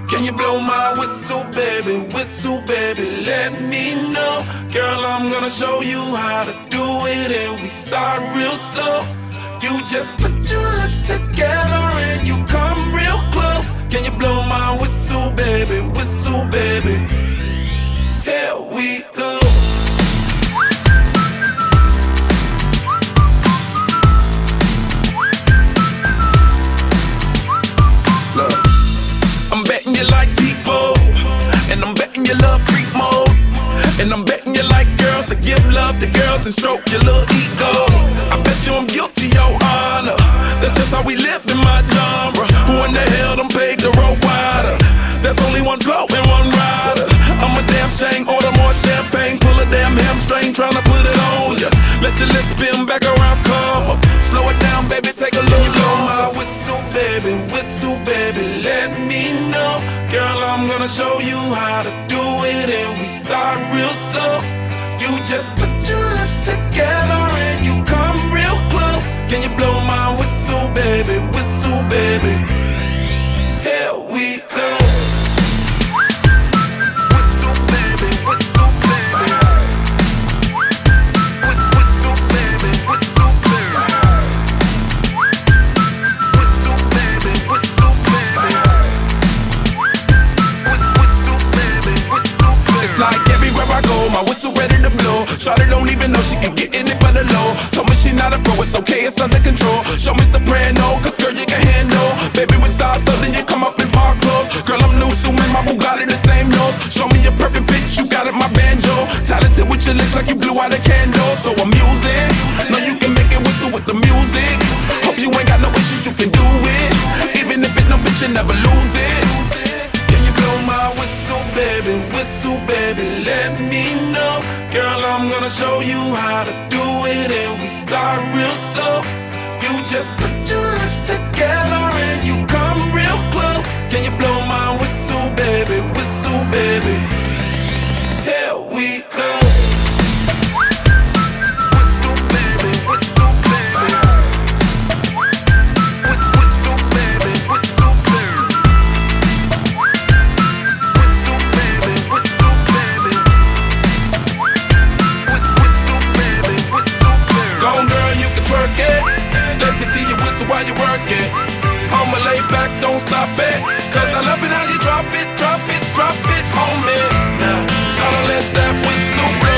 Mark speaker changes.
Speaker 1: Can you blow my whistle, baby, let me know. Girl, I'm gonna show you how to do it, and we start real slow. You just put your lips together and you come real close. Can you blow my whistle, baby, here we go. Look, I'm betting you like people, and I'm betting you love freak mode, and I'm betting you like girls to give love to girls and stroke your little ego. I bet you I'm guilty, your honor. That's just how we live in my genre. Who in the hell done paved the road wider? There's only one flow and one rider. I'm a damn shame, order more champagne, pull a damn hamstring, tryna put it on ya. Let your lips spin back around, come up. Slow it down, baby, take a look. You blow my whistle, baby, let me know. Girl, I'm gonna show you how to do it, and we start real slow. You just put your lips together and you come real close. Can you blow my whistle, baby, here we go. It's like everywhere I go, my whistle ready to blow. Shawty don't even know she can get in it for the low. Told me she not a pro, it's okay, it's under control. Show me soprano, cause girl you can handle. Baby with stars, so then you come up in park clothes. Girl I'm new, so man, my Bugatti the same nose. Show me a perfect pitch, you got it, my banjo. Talented with your lips like you blew out a candle. So I'm using, know you can make it whistle with the music. Hope you ain't got no issues, you can do it. Even if it no fit, you never lose it. Can you blow my whistle, baby, let me know. Girl, I'm gonna show you how to do it, and we start real slow. You just put your lips together and you come real close. Can you blow my whistle, baby, here we go. Let me see you whistle while you work it. I'ma lay back, don't stop it, cause I love it how you drop it on me. Now, shout out, let that whistle blow.